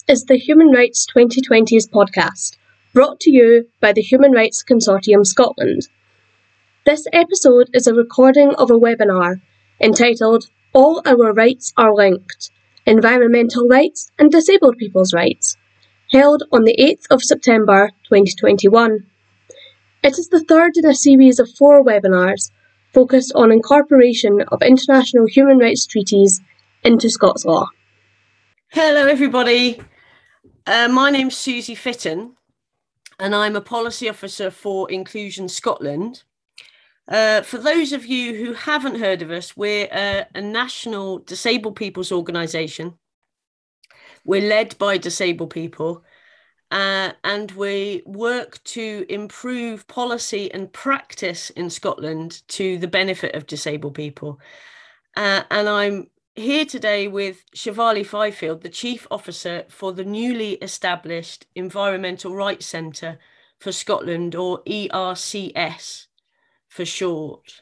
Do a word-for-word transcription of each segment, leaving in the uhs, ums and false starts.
is the Human Rights twenty twenties podcast, brought to you by the Human Rights Consortium Scotland. This episode is a recording of a webinar entitled All Our Rights Are Linked, Environmental Rights and Disabled People's Rights, held on the eighth of September twenty twenty-one. It is the third in a series of four webinars focused on incorporation of international human rights treaties into Scots law. Hello everybody, uh, my name's Susie Fitton and I'm a Policy Officer for Inclusion Scotland. Uh, for those of you who haven't heard of us, we're a, a national disabled people's organisation. We're led by disabled people uh, and we work to improve policy and practice in Scotland to the benefit of disabled people. Uh, and I'm here today with Shivali Fifield, the Chief Officer for the newly established Environmental Rights Centre for Scotland, or E R C S for short.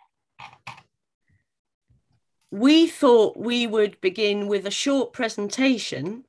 We thought we would begin with a short presentation.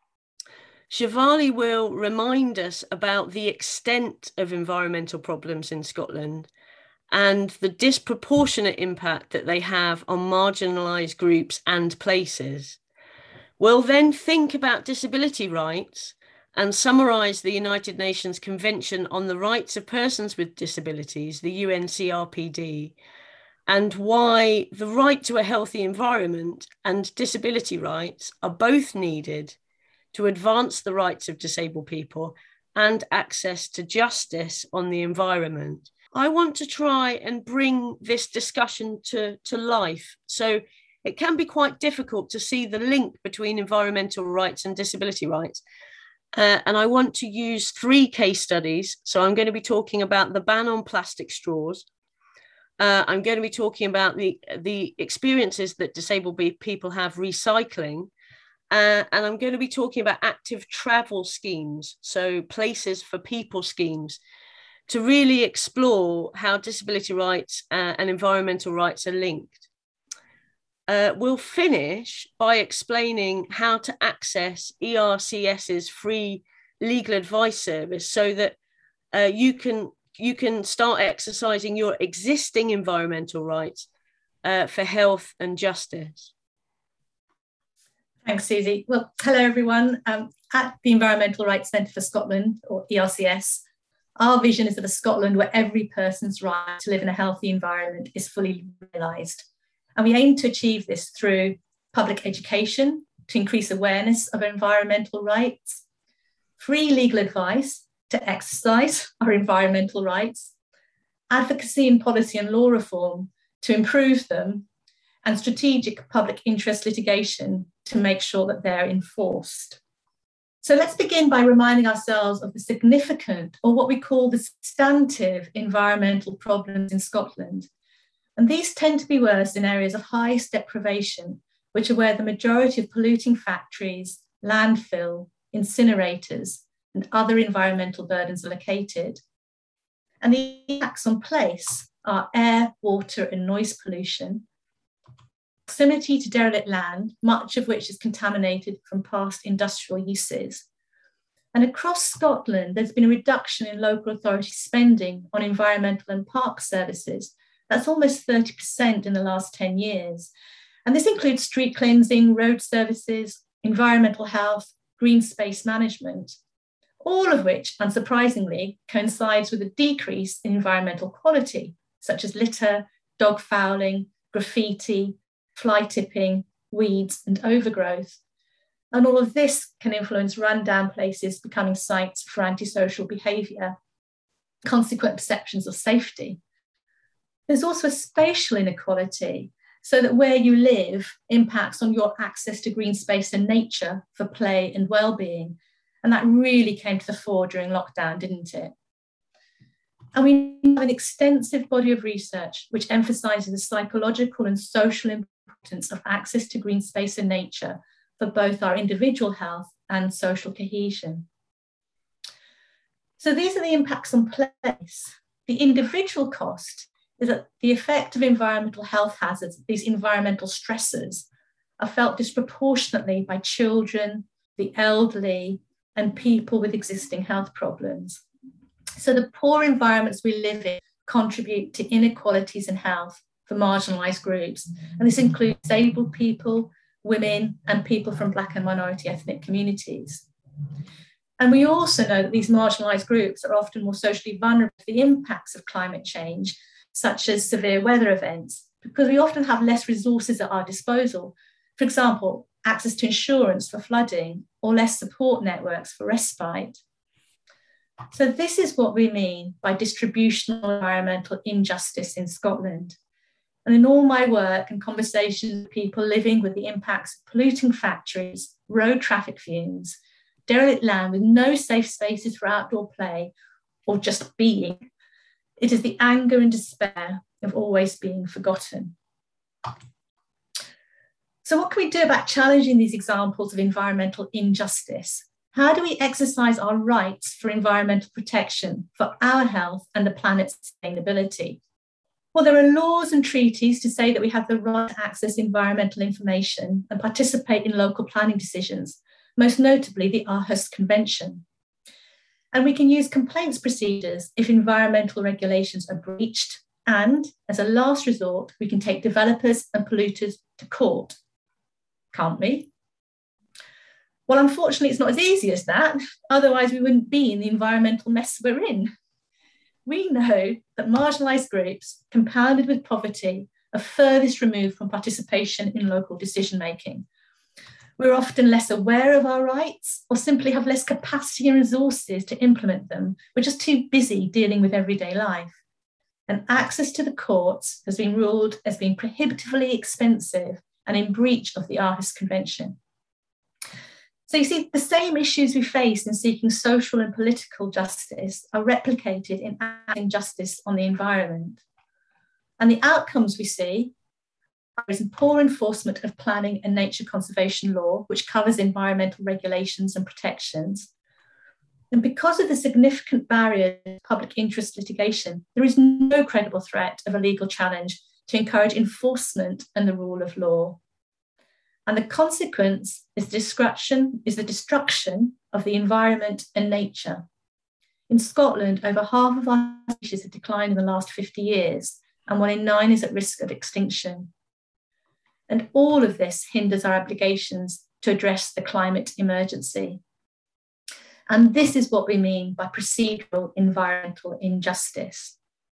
Shivali will remind us about the extent of environmental problems in Scotland and the disproportionate impact that they have on marginalised groups and places. We'll then think about disability rights and summarise the United Nations Convention on the Rights of Persons with Disabilities, the U N C R P D, and why the right to a healthy environment and disability rights are both needed to advance the rights of disabled people and access to justice on the environment. I want to try and bring this discussion to, to life. So it can be quite difficult to see the link between environmental rights and disability rights. Uh, and I want to use three case studies. So I'm going to be talking about the ban on plastic straws. Uh, I'm going to be talking about the, the experiences that disabled people have recycling. Uh, and I'm going to be talking about active travel schemes, so places for people schemes, to really explore how disability rights uh, and environmental rights are linked. Uh, we'll finish by explaining how to access E R C S's free legal advice service so that uh, you can, you can start exercising your existing environmental rights uh, for health and justice. Thanks, Susie. Well, hello everyone. Um, at the Environmental Rights Centre for Scotland, or E R C S, our vision is of a Scotland where every person's right to live in a healthy environment is fully realised. And we aim to achieve this through public education to increase awareness of environmental rights, free legal advice to exercise our environmental rights, advocacy in policy and law reform to improve them, and strategic public interest litigation to make sure that they're enforced. So let's begin by reminding ourselves of the significant, or what we call the substantive, environmental problems in Scotland. And these tend to be worse in areas of highest deprivation, which are where the majority of polluting factories, landfill, incinerators, and other environmental burdens are located. And the impacts on place are air, water, and noise pollution, proximity to derelict land, much of which is contaminated from past industrial uses. And across Scotland, there's been a reduction in local authority spending on environmental and park services. That's almost thirty percent in the last ten years. And this includes street cleansing, road services, environmental health, green space management, all of which, unsurprisingly, coincides with a decrease in environmental quality, such as litter, dog fouling, graffiti, fly tipping, weeds, and overgrowth. And all of this can influence rundown places becoming sites for antisocial behaviour, consequent perceptions of safety. There's also a spatial inequality, so that where you live impacts on your access to green space and nature for play and well-being. And that really came to the fore during lockdown, didn't it? And we have an extensive body of research which emphasises the psychological and social importance of access to green space and nature for both our individual health and social cohesion. So these are the impacts on place. The individual cost is that the effect of environmental health hazards, these environmental stressors, are felt disproportionately by children, the elderly, and people with existing health problems. So the poor environments we live in contribute to inequalities in health for marginalised groups. And this includes disabled people, women, and people from Black and minority ethnic communities. And we also know that these marginalised groups are often more socially vulnerable to the impacts of climate change, such as severe weather events, because we often have less resources at our disposal. For example, access to insurance for flooding or less support networks for respite. So this is what we mean by distributional environmental injustice in Scotland. And in all my work and conversations with people living with the impacts of polluting factories, road traffic fumes, derelict land with no safe spaces for outdoor play or just being, it is the anger and despair of always being forgotten. So what can we do about challenging these examples of environmental injustice? How do we exercise our rights for environmental protection, for our health and the planet's sustainability? Well, there are laws and treaties to say that we have the right to access environmental information and participate in local planning decisions, most notably the Aarhus Convention. And we can use complaints procedures if environmental regulations are breached. And as a last resort, we can take developers and polluters to court. Can't we? Well, unfortunately, it's not as easy as that. Otherwise, we wouldn't be in the environmental mess we're in. We know that marginalised groups, compounded with poverty, are furthest removed from participation in local decision-making. We're often less aware of our rights or simply have less capacity and resources to implement them. We're just too busy dealing with everyday life. And access to the courts has been ruled as being prohibitively expensive and in breach of the Aarhus Convention. So you see, the same issues we face in seeking social and political justice are replicated in acting justice on the environment. And the outcomes we see is poor enforcement of planning and nature conservation law, which covers environmental regulations and protections. And because of the significant barrier to public interest litigation, there is no credible threat of a legal challenge to encourage enforcement and the rule of law. And the consequence is destruction, is the destruction of the environment and nature. In Scotland, over half of our species have declined in the last fifty years, and one in nine is at risk of extinction. And all of this hinders our obligations to address the climate emergency. And this is what we mean by procedural environmental injustice.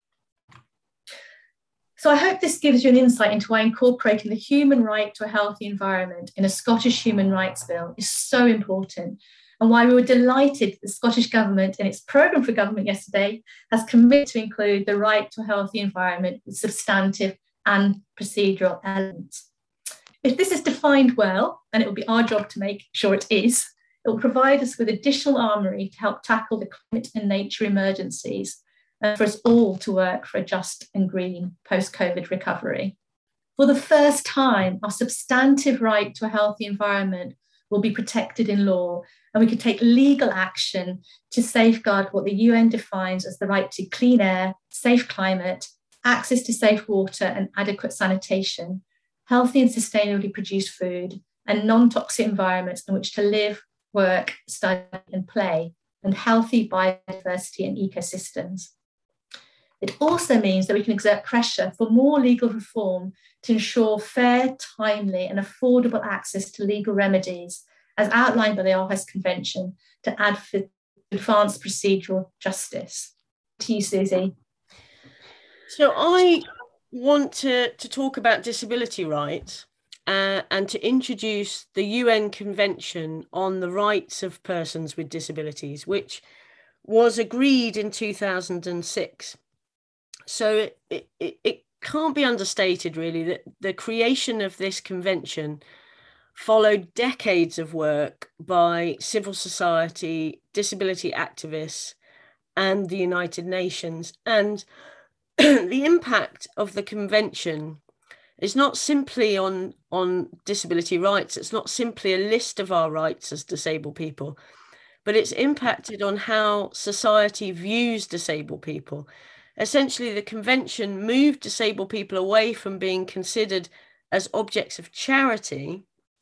So I hope this gives you an insight into why incorporating the human right to a healthy environment in a Scottish Human Rights Bill is so important, and why we were delighted that the Scottish Government in its programme for government yesterday has committed to include the right to a healthy environment with substantive and procedural elements. If this is defined well, and it will be our job to make sure it is, it will provide us with additional armoury to help tackle the climate and nature emergencies, and for us all to work for a just and green post-COVID recovery. For the first time, our substantive right to a healthy environment will be protected in law, and we can take legal action to safeguard what the U N defines as the right to clean air, safe climate, access to safe water and adequate sanitation, healthy and sustainably produced food, and non-toxic environments in which to live, work, study and play, and healthy biodiversity and ecosystems. It also means that we can exert pressure for more legal reform to ensure fair, timely and affordable access to legal remedies as outlined by the Aarhus Convention to advance procedural justice. To you, Susie. So I want to, to talk about disability rights uh, and to introduce the U N Convention on the Rights of Persons with Disabilities, which was agreed in two thousand six. So it, it, it can't be understated, really, that the creation of this convention followed decades of work by civil society, disability activists, and the United Nations. And the impact of the convention is not simply on, on disability rights. It's not simply a list of our rights as disabled people, but it's impacted on how society views disabled people. Essentially, the convention moved disabled people away from being considered as objects of charity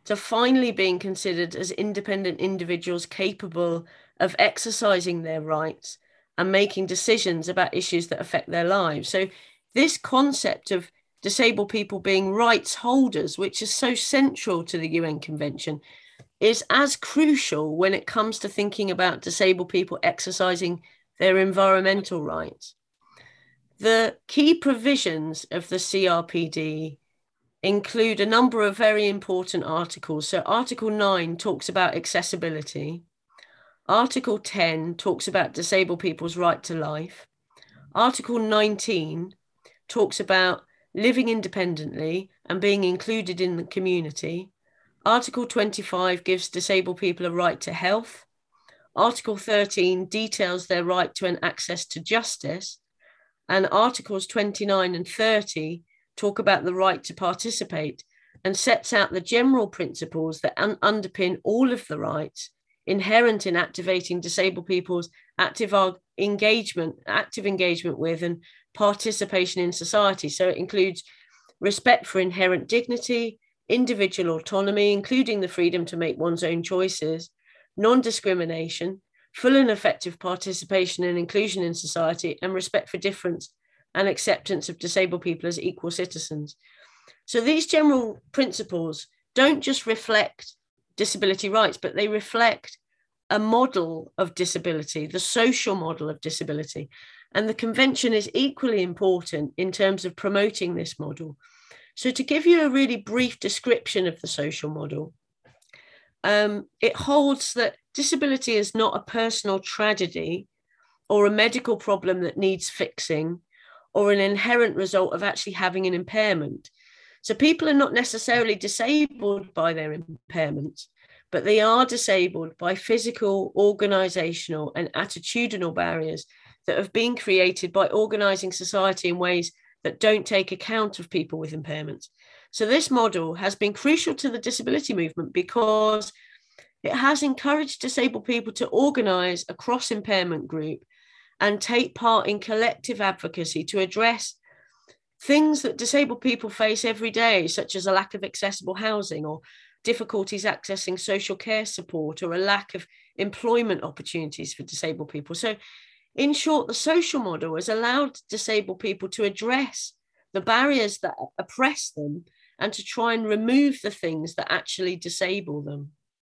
to finally being considered as independent individuals capable of exercising their rights and making decisions about issues that affect their lives. So this concept of disabled people being rights holders, which is so central to the U N Convention, is as crucial when it comes to thinking about disabled people exercising their environmental rights. The key provisions of the C R P D include a number of very important articles. So Article nine talks about accessibility. Article ten talks about disabled people's right to life. Article nineteen talks about living independently and being included in the community. Article twenty-five gives disabled people a right to health. Article thirteen details their right to an access to justice. And Articles twenty-nine and thirty talk about the right to participate and sets out the general principles that un- underpin all of the rights inherent in activating disabled people's active engagement, active engagement with and participation in society. So it includes respect for inherent dignity, individual autonomy, including the freedom to make one's own choices, non-discrimination, full and effective participation and inclusion in society, and respect for difference and acceptance of disabled people as equal citizens. So these general principles don't just reflect disability rights, but they reflect a model of disability, the social model of disability. And the convention is equally important in terms of promoting this model. So to give you a really brief description of the social model, um, it holds that disability is not a personal tragedy or a medical problem that needs fixing or an inherent result of actually having an impairment. So people are not necessarily disabled by their impairments, but they are disabled by physical, organizational, and attitudinal barriers that have been created by organizing society in ways that don't take account of people with impairments. So this model has been crucial to the disability movement because it has encouraged disabled people to organize a cross-impairment group and take part in collective advocacy to address things that disabled people face every day, such as a lack of accessible housing or difficulties accessing social care support or a lack of employment opportunities for disabled people. So in short, the social model has allowed disabled people to address the barriers that oppress them and to try and remove the things that actually disable them.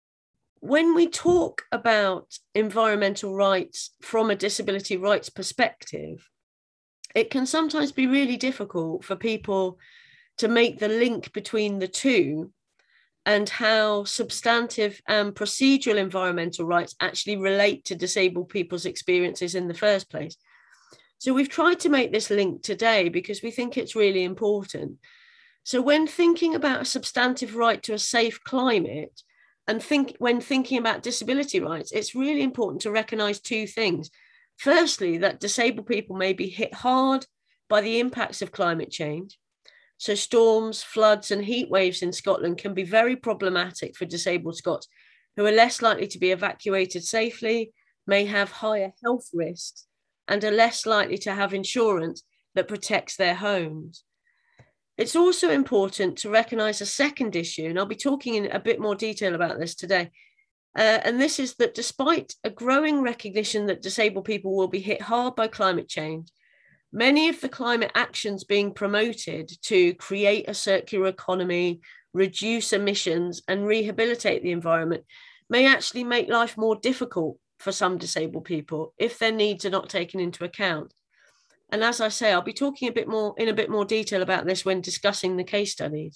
When we talk about environmental rights from a disability rights perspective, it can sometimes be really difficult for people to make the link between the two and how substantive and procedural environmental rights actually relate to disabled people's experiences in the first place. So we've tried to make this link today because we think it's really important. So when thinking about a substantive right to a safe climate and think when thinking about disability rights, it's really important to recognise two things. Firstly, that disabled people may be hit hard by the impacts of climate change. So storms, floods and heat waves in Scotland can be very problematic for disabled Scots who are less likely to be evacuated safely, may have higher health risks, and are less likely to have insurance that protects their homes. It's also important to recognise a second issue, and I'll be talking in a bit more detail about this today. Uh, and this is that despite a growing recognition that disabled people will be hit hard by climate change, many of the climate actions being promoted to create a circular economy, reduce emissions, and rehabilitate the environment may actually make life more difficult for some disabled people if their needs are not taken into account. And as I say, I'll be talking a bit more in a bit more detail about this when discussing the case studies.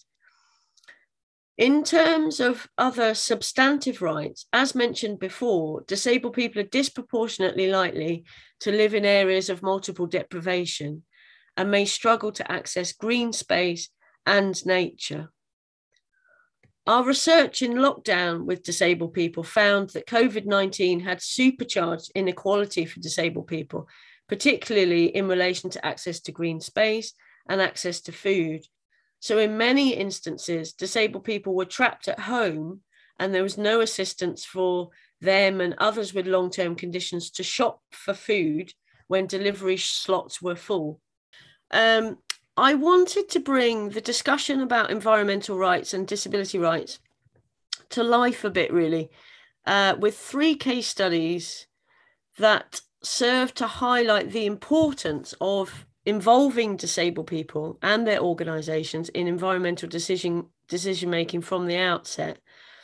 In terms of other substantive rights, as mentioned before, disabled people are disproportionately likely to live in areas of multiple deprivation and may struggle to access green space and nature. Our research in lockdown with disabled people found that COVID nineteen had supercharged inequality for disabled people, particularly in relation to access to green space and access to food. So in many instances, disabled people were trapped at home and there was no assistance for them and others with long-term conditions to shop for food when delivery slots were full. Um, I wanted to bring the discussion about environmental rights and disability rights to life a bit, really, uh, with three case studies that serve to highlight the importance of involving disabled people and their organisations in environmental decision decision making from the outset.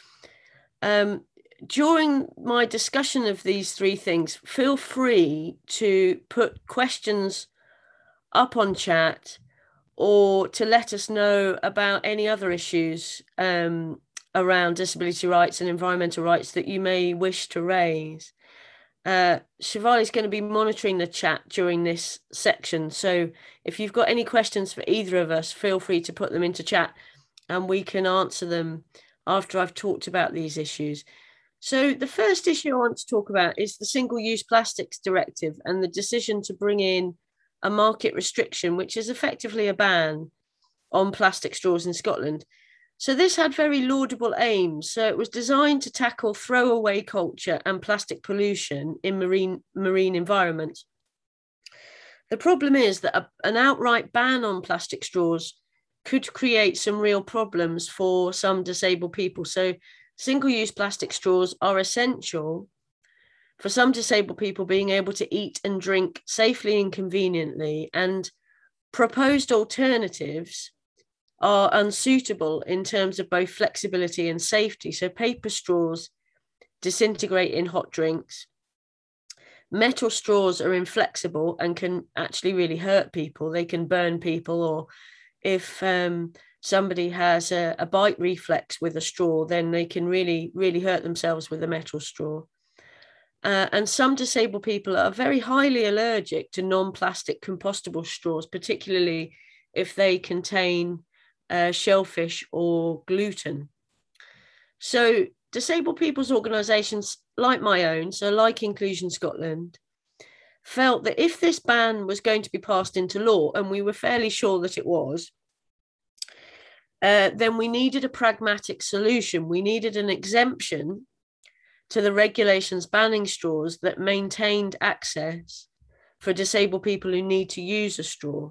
Um, during my discussion of these three things, feel free to put questions up on chat or to let us know about any other issues um, around disability rights and environmental rights that you may wish to raise. Uh, Shivali is going to be monitoring the chat during this section. So if you've got any questions for either of us, feel free to put them into chat and we can answer them after I've talked about these issues. So the first issue I want to talk about is the Single-Use Plastics Directive and the decision to bring in a market restriction, which is effectively a ban on plastic straws in Scotland. So this had very laudable aims. So it was designed to tackle throwaway culture and plastic pollution in marine, marine environments. The problem is that a, an outright ban on plastic straws could create some real problems for some disabled people. So single-use plastic straws are essential for some disabled people being able to eat and drink safely and conveniently, and proposed alternatives are unsuitable in terms of both flexibility and safety. So paper straws disintegrate in hot drinks. Metal straws are inflexible and can actually really hurt people. They can burn people, or if um, somebody has a, a bite reflex with a straw, then they can really, really hurt themselves with a metal straw. Uh, and some disabled people are very highly allergic to non-plastic compostable straws, particularly if they contain uh, shellfish or gluten. So disabled people's organisations like my own, so like Inclusion Scotland, felt that if this ban was going to be passed into law, and we were fairly sure that it was, uh, then we needed a pragmatic solution. We needed an exemption to the regulations banning straws that maintained access for disabled people who need to use a straw.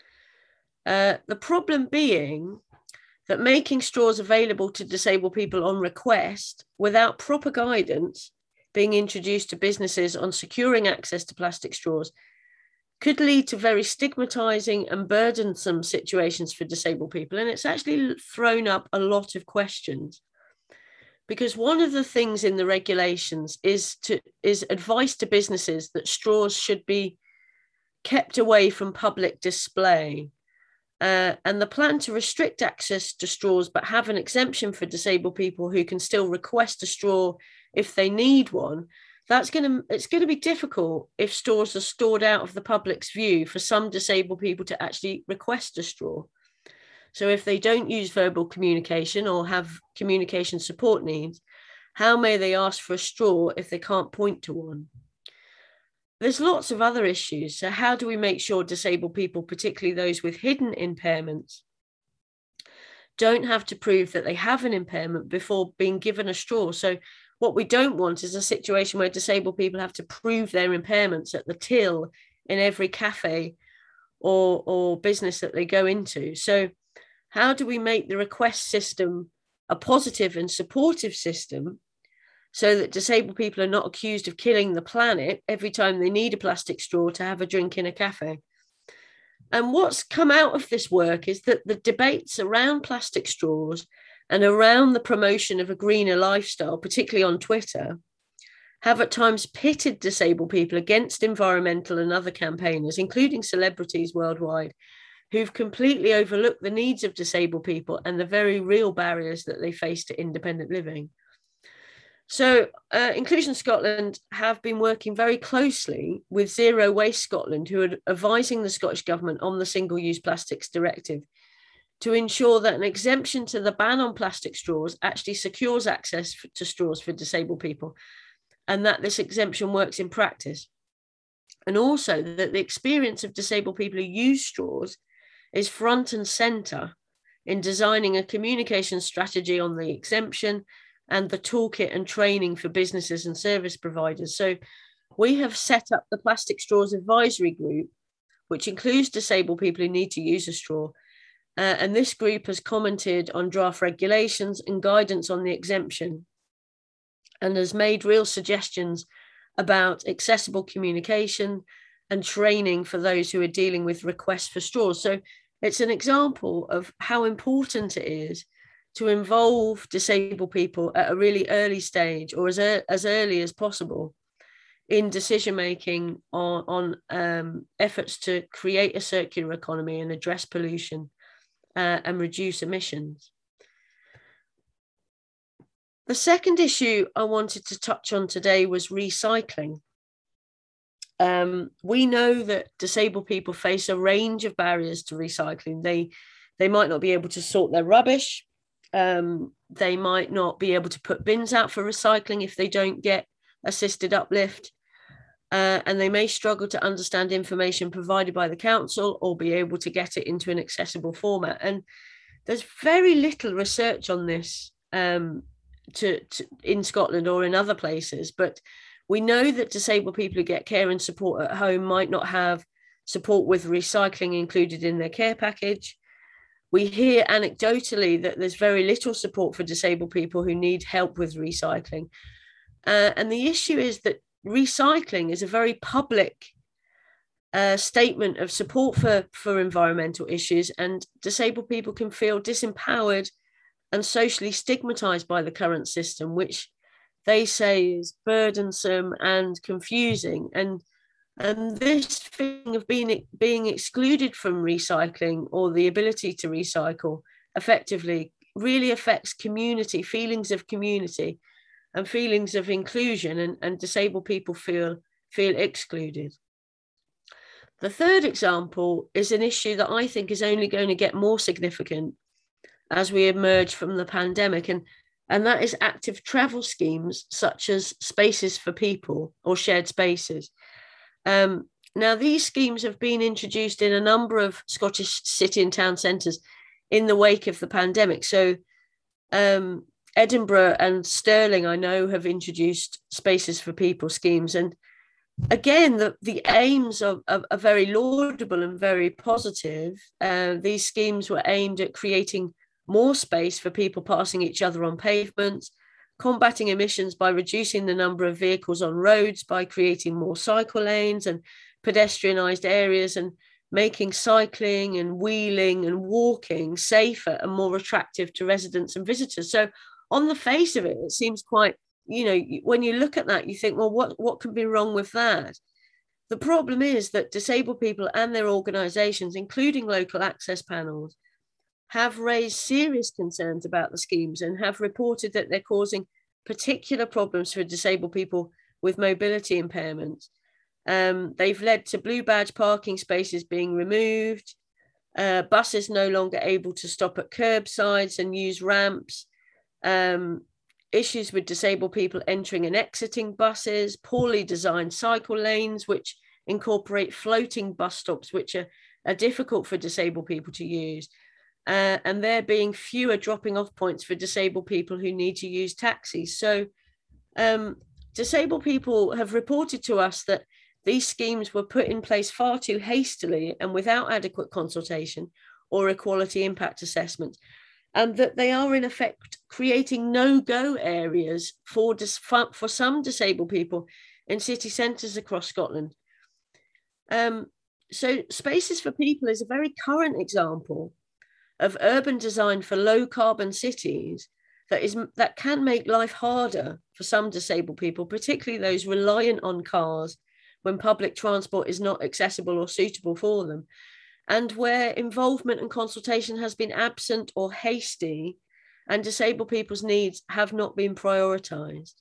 Uh, the problem being that making straws available to disabled people on request without proper guidance being introduced to businesses on securing access to plastic straws could lead to very stigmatizing and burdensome situations for disabled people. And it's actually thrown up a lot of questions, because one of the things in the regulations is to is advice to businesses that straws should be kept away from public display. Uh, and the plan to restrict access to straws but have an exemption for disabled people who can still request a straw if they need one, that's going to it's going to be difficult if straws are stored out of the public's view for some disabled people to actually request a straw. So if they don't use verbal communication or have communication support needs, how may they ask for a straw if they can't point to one? There's lots of other issues. So how do we make sure disabled people, particularly those with hidden impairments, don't have to prove that they have an impairment before being given a straw? So what we don't want is a situation where disabled people have to prove their impairments at the till in every cafe or, or business that they go into. So how do we make the request system a positive and supportive system so that disabled people are not accused of killing the planet every time they need a plastic straw to have a drink in a cafe? And what's come out of this work is that the debates around plastic straws and around the promotion of a greener lifestyle, particularly on Twitter, have at times pitted disabled people against environmental and other campaigners, including celebrities worldwide, who've completely overlooked the needs of disabled people and the very real barriers that they face to independent living. So uh, Inclusion Scotland have been working very closely with Zero Waste Scotland, who are advising the Scottish Government on the Single-Use Plastics Directive, to ensure that an exemption to the ban on plastic straws actually secures access to straws for disabled people, and that this exemption works in practice. And also that the experience of disabled people who use straws is front and centre in designing a communication strategy on the exemption and the toolkit and training for businesses and service providers. So we have set up the Plastic Straws Advisory Group, which includes disabled people who need to use a straw. Uh, and this group has commented on draft regulations and guidance on the exemption, and has made real suggestions about accessible communication and training for those who are dealing with requests for straws. So it's an example of how important it is to involve disabled people at a really early stage, or as, er- as early as possible, in decision-making on, on um, efforts to create a circular economy and address pollution uh, and reduce emissions. The second issue I wanted to touch on today was recycling. Um, we know that disabled people face a range of barriers to recycling. They, they might not be able to sort their rubbish. Um, they might not be able to put bins out for recycling if they don't get assisted uplift. Uh, and they may struggle to understand information provided by the council or be able to get it into an accessible format. And there's very little research on this um, to, to in Scotland or in other places, but we know that disabled people who get care and support at home might not have support with recycling included in their care package. We hear anecdotally that there's very little support for disabled people who need help with recycling. Uh, and the issue is that recycling is a very public uh, statement of support for, for environmental issues, and disabled people can feel disempowered and socially stigmatized by the current system, which they say is burdensome and confusing. And, and this thing of being, being excluded from recycling or the ability to recycle effectively really affects community, feelings of community and feelings of inclusion, and, and disabled people feel, feel excluded. The third example is an issue that I think is only going to get more significant as we emerge from the pandemic, and, and that is active travel schemes such as Spaces for People or shared spaces. Um, now, these schemes have been introduced in a number of Scottish city and town centres in the wake of the pandemic. So um, Edinburgh and Stirling, I know, have introduced Spaces for People schemes. And again, the, the aims are, are, are very laudable and very positive. Uh, these schemes were aimed at creating more space for people passing each other on pavements, combating emissions by reducing the number of vehicles on roads, by creating more cycle lanes and pedestrianised areas, and making cycling and wheeling and walking safer and more attractive to residents and visitors. So on the face of it, it seems quite, you know, when you look at that, you think, well, what, what could be wrong with that? The problem is that disabled people and their organisations, including local access panels, have raised serious concerns about the schemes and have reported that they're causing particular problems for disabled people with mobility impairments. Um, they've led to blue badge parking spaces being removed, uh, buses no longer able to stop at curbsides and use ramps, um, issues with disabled people entering and exiting buses, poorly designed cycle lanes, which incorporate floating bus stops, which are, are difficult for disabled people to use. Uh, and there being fewer dropping off points for disabled people who need to use taxis. So um, disabled people have reported to us that these schemes were put in place far too hastily and without adequate consultation or equality impact assessment, and that they are in effect creating no-go areas for, dis- for some disabled people in city centres across Scotland. Um, so Spaces for People is a very current example of urban design for low carbon cities that is that can make life harder for some disabled people, particularly those reliant on cars when public transport is not accessible or suitable for them, and where involvement and consultation has been absent or hasty, and disabled people's needs have not been prioritised.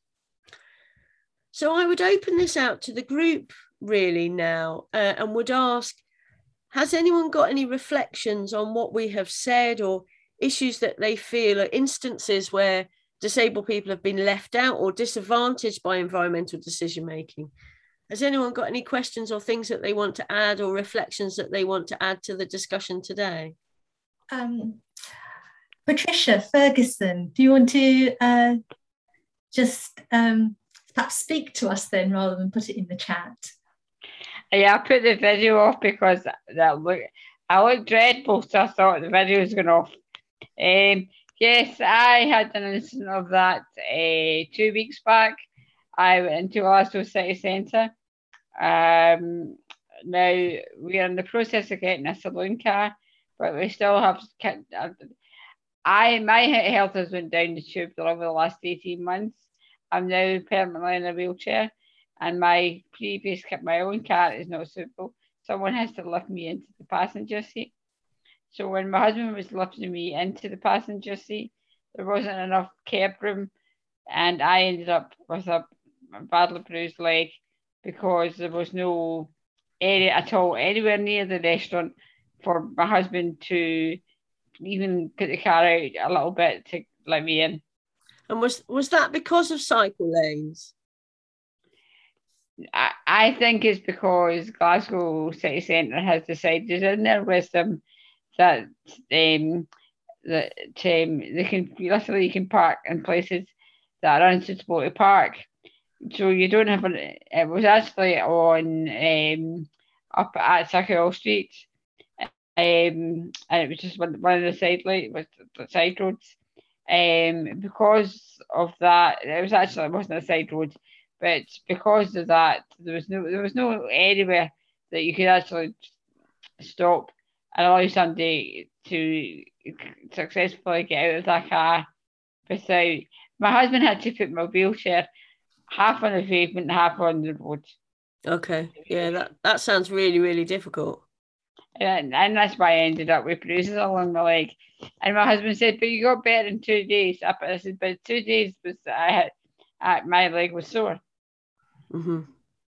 So I would open this out to the group really now, uh, and would ask, has anyone got any reflections on what we have said, or issues that they feel are instances where disabled people have been left out or disadvantaged by environmental decision making? Has anyone got any questions or things that they want to add, or reflections that they want to add to the discussion today? Um, Patricia Ferguson, do you want to uh, just um, perhaps speak to us then, rather than put it in the chat? Yeah, I put the video off because that look, I looked dreadful, so I thought the video was going off. Um, yes, I had an incident of that uh, two weeks back. I went into Glasgow City Centre. Um, now, we're in the process of getting a saloon car, but we still have... I My health has went down the tube over the last eighteen months. I'm now permanently in a wheelchair, and my previous my own car is not suitable. Someone has to lift me into the passenger seat. So when my husband was lifting me into the passenger seat, there wasn't enough curb room, and I ended up with a badly bruised leg because there was no area at all anywhere near the restaurant for my husband to even put the car out a little bit to let me in. And was was that because of cycle lanes? I, I think it's because Glasgow City Centre has decided in their wisdom that um, that um, they can literally you can park in places that are unsuitable to park. So you don't have an. It was actually on um, up at Circle Street, um, and it was just one, one of the side light with the side roads. Um, because of that, it was actually it wasn't a side road, but because of that, there was no there was no anywhere that you could actually stop and allow somebody to successfully get out of that car without. My husband had to put my wheelchair half on the pavement and half on the road. Okay, yeah, that, that sounds really, really difficult. And, and that's why I ended up with bruises along my leg. And my husband said, but you got better in two days. I said, but two days was I had, uh, my leg was sore. Mm-hmm.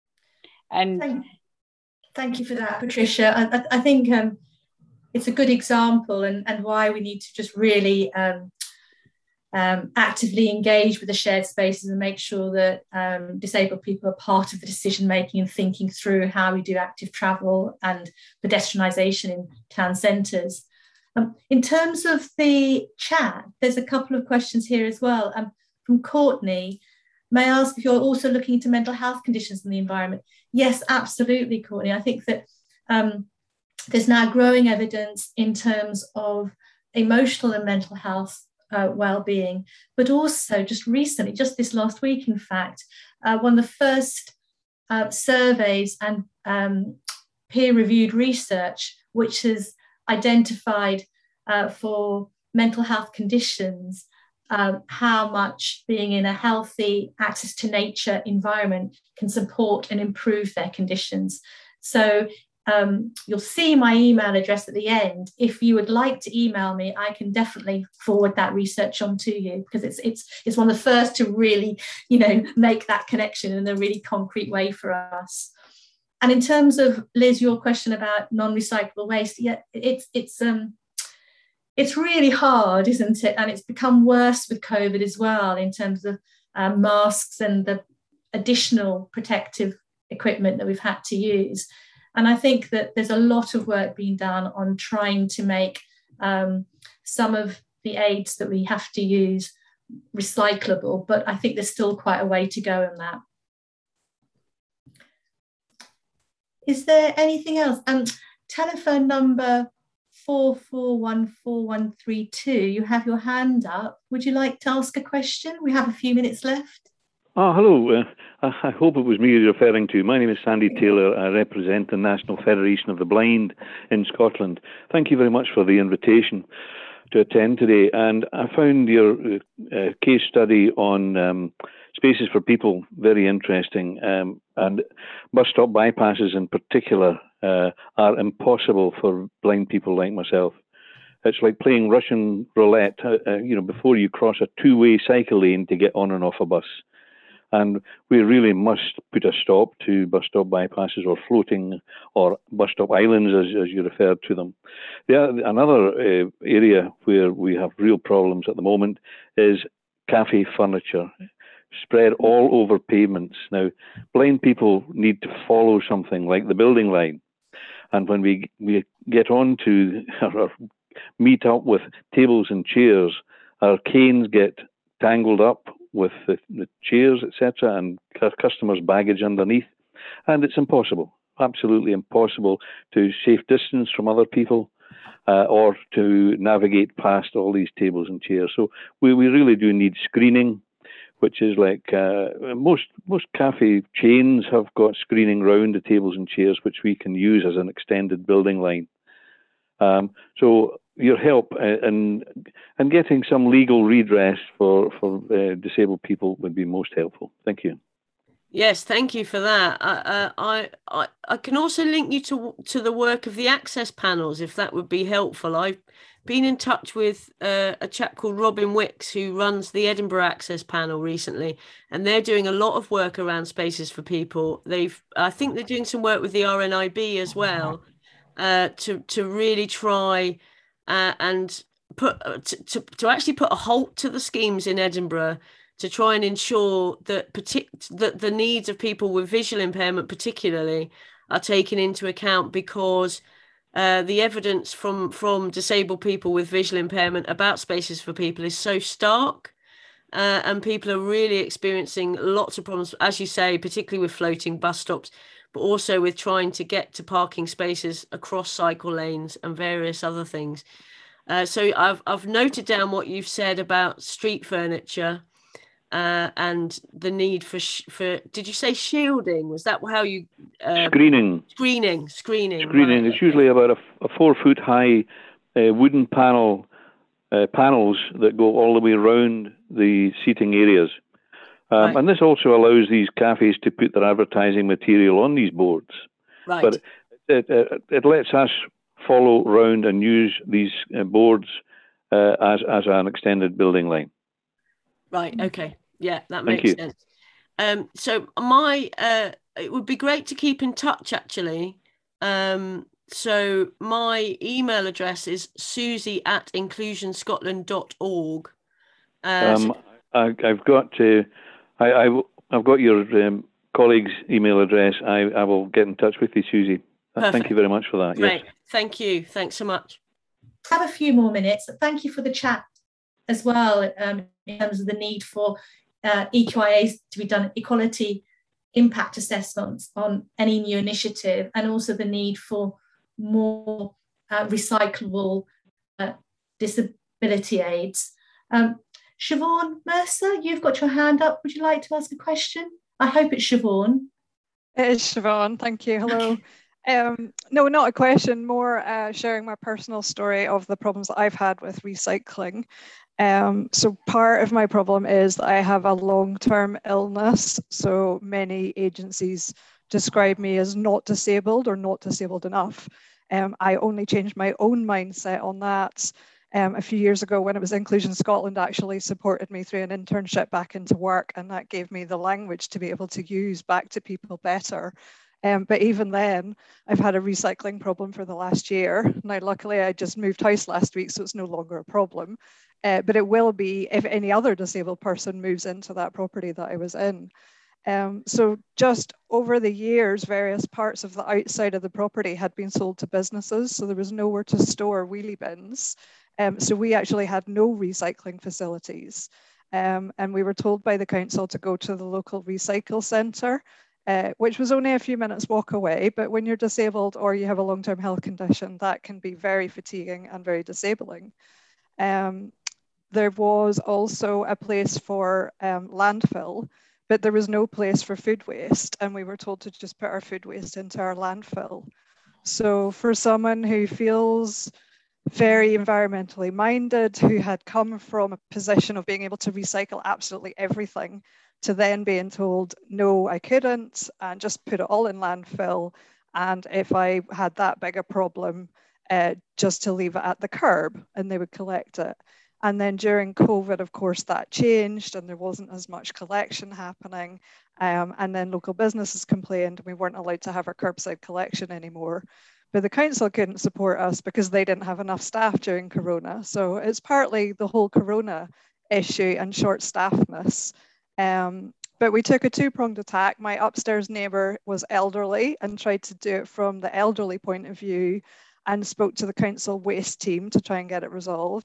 And thank, thank you for that, Patricia. I, I think um, it's a good example and, and why we need to just really um, um, actively engage with the shared spaces and make sure that um, disabled people are part of the decision making and thinking through how we do active travel and pedestrianisation in town centres. Um, in terms of the chat, there's a couple of questions here as well. Um, from Courtney, may I ask if you're also looking into mental health conditions in the environment? Yes, absolutely, Courtney. I think that um, there's now growing evidence in terms of emotional and mental health uh, well-being, but also just recently, just this last week, in fact, uh, one of the first uh, surveys and um, peer-reviewed research which has identified uh, for mental health conditions um, how much being in a healthy access to nature environment can support and improve their conditions. So um, you'll see my email address at the end. If you would like to email me, I can definitely forward that research on to you, because it's it's it's one of the first to really, you know, make that connection in a really concrete way for us. And in terms of, Liz, your question about non-recyclable waste, yeah, it's it's um it's really hard, isn't it? And it's become worse with COVID as well, in terms of um, masks and the additional protective equipment that we've had to use. And I think that there's a lot of work being done on trying to make um, some of the aids that we have to use recyclable, but I think there's still quite a way to go in that. Is there anything else? Um, telephone number four four one four one three two, you have your hand up. Would you like to ask a question? We have a few minutes left. Oh, hello. Uh, I hope it was me you're referring to. My name is Sandy Taylor. I represent the National Federation of the Blind in Scotland. Thank you very much for the invitation to attend today. And I found your uh, case study on um, spaces for people very interesting. Um, and bus stop bypasses in particular uh, are impossible for blind people like myself. It's like playing Russian roulette, uh, uh, you know, before you cross a two-way cycle lane to get on and off a bus. And we really must put a stop to bus stop bypasses, or floating, or bus stop islands, as, as you referred to them. The, another uh, area where we have real problems at the moment is cafe furniture, spread all over pavements. Now, blind people need to follow something like the building line. And when we, we get on to or meet up with tables and chairs, our canes get tangled up with the, the chairs, et cetera, and customers' baggage underneath, and it's impossible absolutely impossible to safe distance from other people uh, or to navigate past all these tables and chairs. So we, we really do need screening, which is like uh, most most cafe chains have got screening round the tables and chairs, which we can use as an extended building line. Um, so your help and and getting some legal redress for for uh, disabled people would be most helpful. Thank you. Yes, thank you for that. Uh, I I I can also link you to to the work of the access panels, if that would be helpful. I've been in touch with uh, a chap called Robin Wicks, who runs the Edinburgh Access Panel recently, and they're doing a lot of work around spaces for people. They've I think they're doing some work with the R N I B as well, uh, to to really try uh, and put uh, to, to to actually put a halt to the schemes in Edinburgh, to try and ensure that, partic- that the needs of people with visual impairment particularly are taken into account, because uh, the evidence from, from disabled people with visual impairment about spaces for people is so stark, uh, and people are really experiencing lots of problems, as you say, particularly with floating bus stops, but also with trying to get to parking spaces across cycle lanes and various other things. Uh, so I've, I've noted down what you've said about street furniture, Uh, and the need for sh- for did you say shielding? Was that how you uh, screening? Screening, screening. Screening. Right, It's okay. usually about a, a four foot high uh, wooden panel uh, panels that go all the way around the seating areas, um, Right. and this also allows these cafes to put their advertising material on these boards. Right. But it, it, it lets us follow round and use these uh, boards uh, as as an extended building line. Right. Okay. Yeah, that Thank makes you. sense. Um, so my uh, it would be great to keep in touch, actually. Um, so my email address is susie at inclusion scotland dot org. Uh, Um, so I, I've got uh, I, I I've got your um, colleague's email address. I, I will get in touch with you, Susie. Perfect. Thank you very much for that. Great. Yes. Thank you. Thanks so much. Have a few more minutes. Thank you for the chat as well, um, in terms of the need for uh, E Q I As to be done, equality impact assessments on any new initiative, and also the need for more uh, recyclable uh, disability aids. Um, Siobhan Mercer, you've got your hand up. Would you like to ask a question? I hope it's Siobhan. It is Siobhan, thank you. Hello. Um, no, not a question, more uh, sharing my personal story of the problems that I've had with recycling. Um, so part of my problem is that I have a long-term illness. So many agencies describe me as not disabled or not disabled enough. Um, I only changed my own mindset on that um, a few years ago when it was Inclusion Scotland actually supported me through an internship back into work, and that gave me the language to be able to use back to people better. Um, but even then, I've had a recycling problem for the last year. Now, luckily, I just moved house last week, so it's no longer a problem. Uh, but it will be if any other disabled person moves into that property that I was in. Um, so just over the years, various parts of the outside of the property had been sold to businesses, so there was nowhere to store wheelie bins. Um, so we actually had no recycling facilities. Um, and we were told by the council to go to the local recycle centre, uh, which was only a few minutes walk away. But when you're disabled or you have a long-term health condition, that can be very fatiguing and very disabling. Um, there was also a place for um, landfill, but there was no place for food waste. And we were told to just put our food waste into our landfill. So for someone who feels very environmentally minded, who had come from a position of being able to recycle absolutely everything, to then being told, no, I couldn't, and just put it all in landfill. And if I had that big a problem, uh, just to leave it at the curb and they would collect it. And then during COVID, of course, that changed and there wasn't as much collection happening. Um, and then local businesses complained and we weren't allowed to have our curbside collection anymore. But the council couldn't support us because they didn't have enough staff during Corona. So it's partly the whole Corona issue and short staffness. Um, but we took a two-pronged attack. My upstairs neighbour was elderly and tried to do it from the elderly point of view and spoke to the council waste team to try and get it resolved.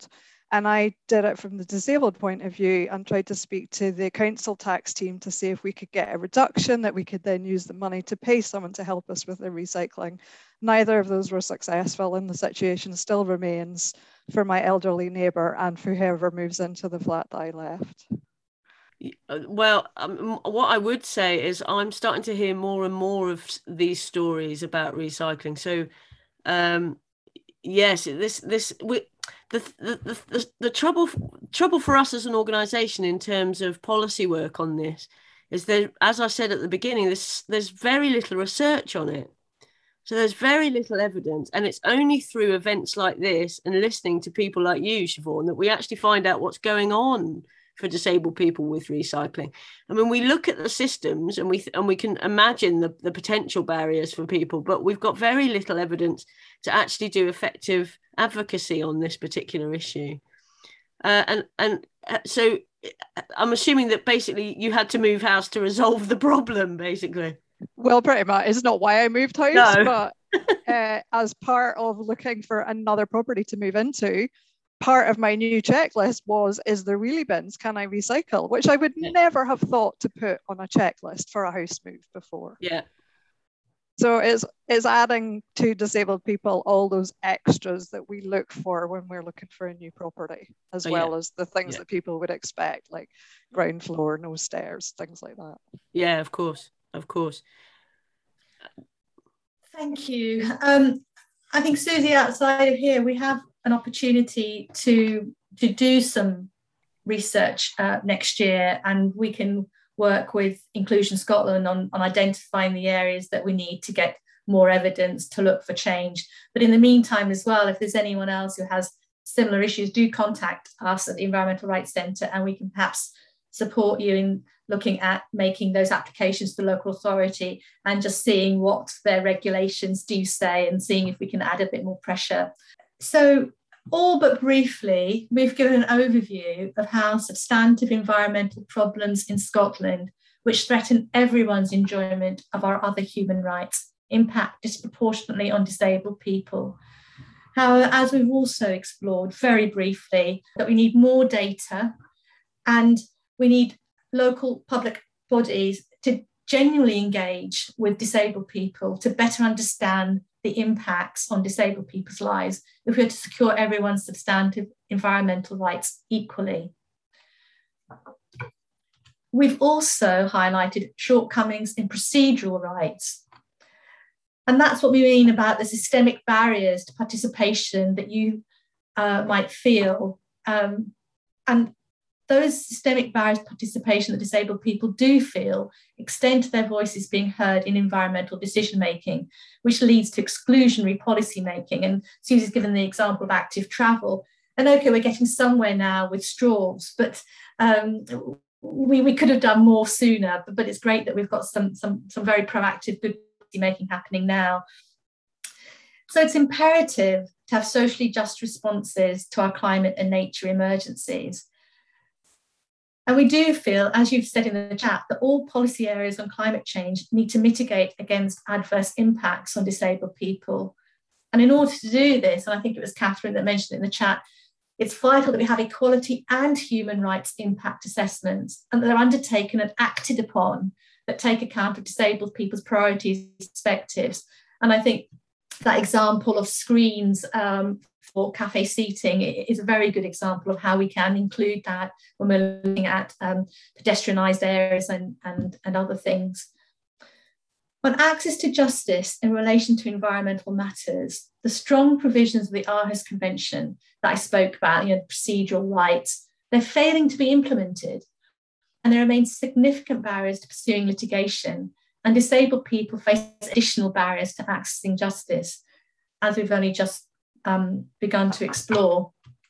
And I did it from the disabled point of view and tried to speak to the council tax team to see if we could get a reduction that we could then use the money to pay someone to help us with the recycling. Neither of those were successful, and the situation still remains for my elderly neighbour and for whoever moves into the flat that I left. Well, um, what I would say is I'm starting to hear more and more of these stories about recycling. So, um, yes, this this we, the, the the the the trouble trouble for us as an organisation in terms of policy work on this is that, as I said at the beginning, there's there's very little research on it. So there's very little evidence, and it's only through events like this and listening to people like you, Siobhan, that we actually find out what's going on for disabled people with recycling. I mean, we look at the systems and we th- and we can imagine the, the potential barriers for people, but we've got very little evidence to actually do effective advocacy on this particular issue. Uh, and and uh, so I'm assuming that basically you had to move house to resolve the problem, basically. Well, pretty much. It's not why I moved house, No. but uh, as part of looking for another property to move into, part of my new checklist was, is there wheelie bins? Can I recycle? Which I would yeah. never have thought to put on a checklist for a house move before. Yeah. So it's, it's adding to disabled people all those extras that we look for when we're looking for a new property, as oh, well yeah. as the things yeah. that people would expect, like ground floor, no stairs, things like that. Yeah, of course, of course. Thank you. Um, I think, Susie, outside of here, we have an opportunity to, to do some research uh, next year, and we can work with Inclusion Scotland on, on identifying the areas that we need to get more evidence to look for change. But in the meantime as well, if there's anyone else who has similar issues, do contact us at the Environmental Rights Centre, and we can perhaps support you in looking at making those applications to the local authority and just seeing what their regulations do say and seeing if we can add a bit more pressure. So, all but briefly, we've given an overview of how substantive environmental problems in Scotland, which threaten everyone's enjoyment of our other human rights, impact disproportionately on disabled people. However, as we've also explored very briefly, that we need more data, and we need local public bodies to genuinely engage with disabled people to better understand the impacts on disabled people's lives if we are to secure everyone's substantive environmental rights equally. We've also highlighted shortcomings in procedural rights. And that's what we mean about the systemic barriers to participation that you uh, might feel. Um, and those systemic barriers to participation that disabled people do feel extend to their voices being heard in environmental decision-making, which leads to exclusionary policy-making. And Susie's given the example of active travel. And okay, we're getting somewhere now with straws, but um, we, we could have done more sooner, but, but it's great that we've got some, some, some very proactive good policy-making happening now. So it's imperative to have socially just responses to our climate and nature emergencies. And we do feel, as you've said in the chat, that all policy areas on climate change need to mitigate against adverse impacts on disabled people. And in order to do this, and I think it was Catherine that mentioned it in the chat, it's vital that we have equality and human rights impact assessments, and that they're undertaken and acted upon that take account of disabled people's priorities and perspectives. And I think that example of screens um, for cafe seating is a very good example of how we can include that when we're looking at um, pedestrianised areas and, and, and other things. On access to justice in relation to environmental matters, the strong provisions of the Aarhus Convention that I spoke about, you know, procedural rights, they're failing to be implemented. And there remain significant barriers to pursuing litigation, and disabled people face additional barriers to accessing justice, as we've only just um, begun to explore.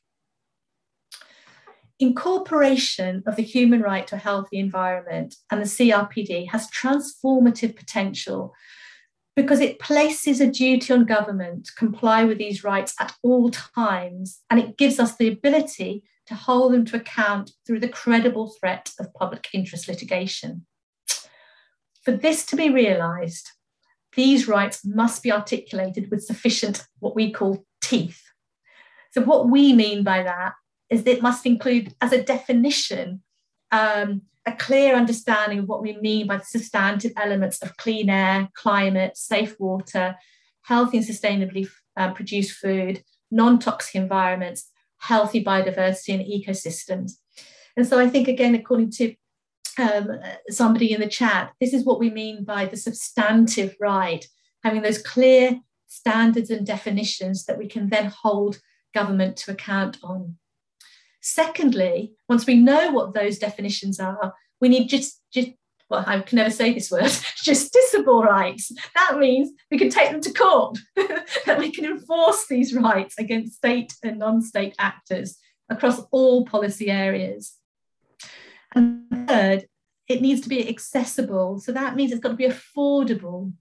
Incorporation of the human right to a healthy environment and the C R P D has transformative potential because it places a duty on government to comply with these rights at all times, and it gives us the ability to hold them to account through the credible threat of public interest litigation. For this to be realised, these rights must be articulated with sufficient, what we call, teeth. So what we mean by that is that it must include, as a definition, um, a clear understanding of what we mean by the substantive elements of clean air, climate, safe water, healthy and sustainably uh, produced food, non-toxic environments, healthy biodiversity and ecosystems. And so I think, again, according to um, somebody in the chat, this is what we mean by the substantive right, having those clear standards and definitions that we can then hold government to account on. Secondly, once we know what those definitions are, we need just, just well, I can never say this word, justiciable rights. That means we can take them to court, that we can enforce these rights against state and non-state actors across all policy areas. And third, it needs to be accessible. So that means it's got to be affordable.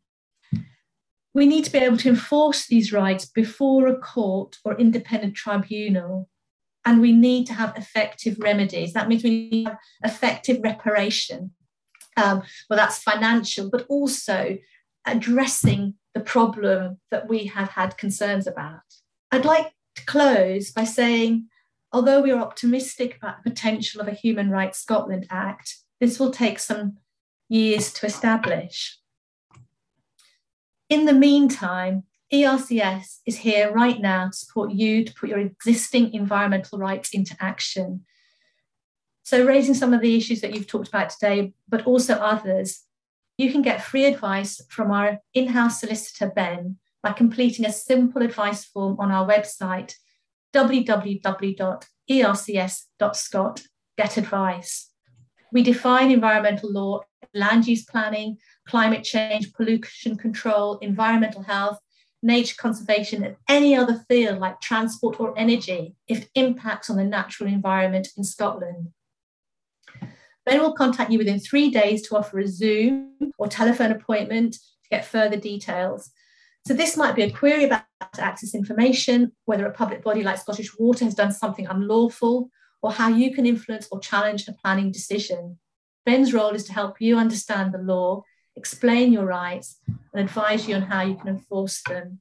We need to be able to enforce these rights before a court or independent tribunal. And we need to have effective remedies. That means we need to have effective reparation. Um, well, that's financial, but also addressing the problem that we have had concerns about. I'd like to close by saying, although we are optimistic about the potential of a Human Rights Scotland Act, this will take some years to establish. In the meantime, E R C S is here right now to support you to put your existing environmental rights into action. So raising some of the issues that you've talked about today, but also others, you can get free advice from our in-house solicitor, Ben, by completing a simple advice form on our website, w w w dot e r c s dot scot, get advice. We define environmental law, land use planning, climate change, pollution control, environmental health, nature conservation, and any other field like transport or energy if it impacts on the natural environment in Scotland. Ben will contact you within three days to offer a Zoom or telephone appointment to get further details. So this might be a query about to access information, whether a public body like Scottish Water has done something unlawful, or how you can influence or challenge a planning decision. Ben's role is to help you understand the law, explain your rights, and advise you on how you can enforce them.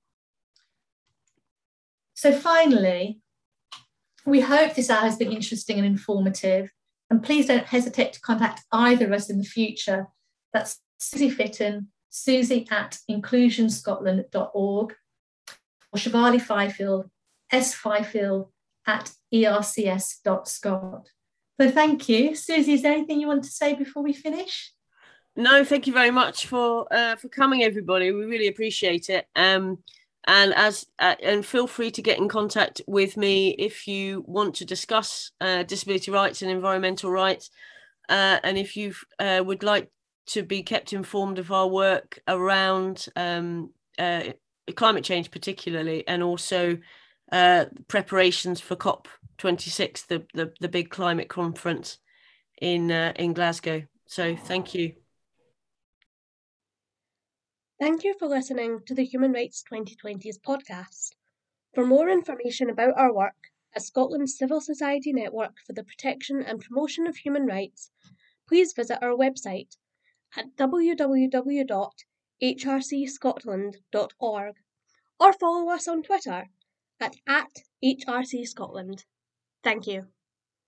So finally, we hope this hour has been interesting and informative, and please don't hesitate to contact either of us in the future. That's Susie Fitton, Susie at inclusion scotland dot org, or Shivali Fifield, S Fifield at e r c s dot scot. So thank you. Susie, is there anything you want to say before we finish? No, thank you very much for uh, for coming, everybody. We really appreciate it. Um, and as uh, and feel free to get in contact with me if you want to discuss uh, disability rights and environmental rights, uh, and if you uh, would like to be kept informed of our work around um, uh, climate change, particularly, and also uh, preparations for COP twenty-six, the, the the big climate conference in uh, in Glasgow. So thank you. Thank you for listening to the Human Rights twenty twenties podcast. For more information about our work as Scotland's civil society network for the protection and promotion of human rights, please visit our website at w w w dot h r c scotland dot org or follow us on Twitter at, at H R C Scotland. Thank you.